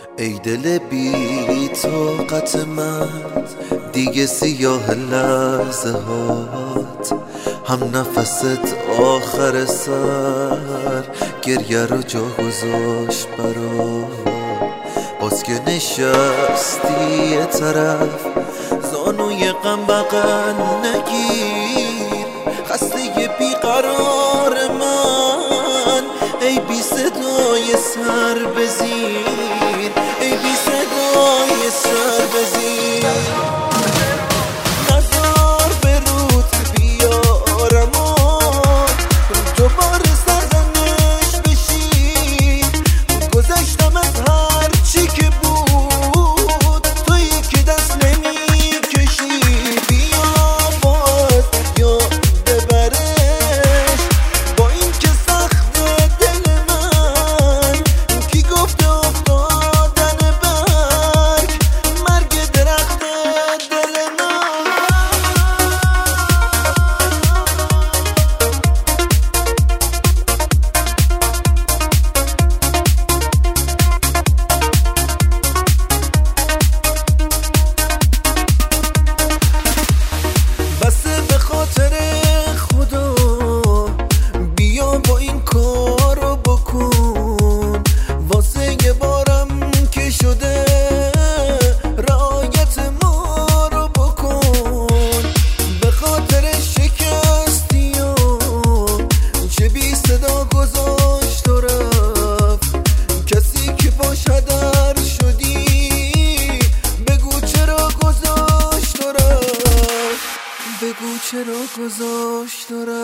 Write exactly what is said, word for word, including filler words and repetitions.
ای دل بی طاقت من، دیگه سیاه لحظه هات، هم نفست آخر سر گریه رو جا گذاشت برا. باز که نشستی یه طرف، زانوی غم بغل نگیر، خسته بیقرار من، ای بی صدای سر بزیر، ای بی صدای سر بزیر. نظر به رود بیارم و دوباره سرزنش بشی، گذشتم از هر چی که بود، تویی که دست نمی کشی. بیا باز یاد ببرش، با این که سخت دل من، کی گفته افتادن برگ مرگ درخت دل من. بسه به خاطر خدا، بیا با این کارو بکن، واسه یه بارم که شده رعایت ما رو بکن. به خاطر شکستی و چه بی صدا گذاشت و رفت، کسی که باش هدر شدی، بگو چرا گذاشت و رفت، بگو چرا گذاشت و رفت.